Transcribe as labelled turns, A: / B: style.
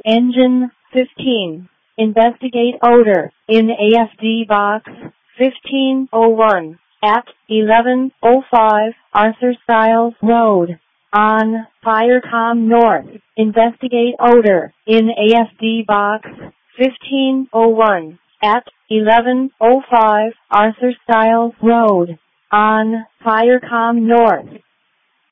A: Engine 15. Investigate odor in AFD box 1501 at 1105 Arthur Stiles Road on Firecom North. Investigate odor in AFD box 1501 at 1105 Arthur Stiles Road on Firecom North.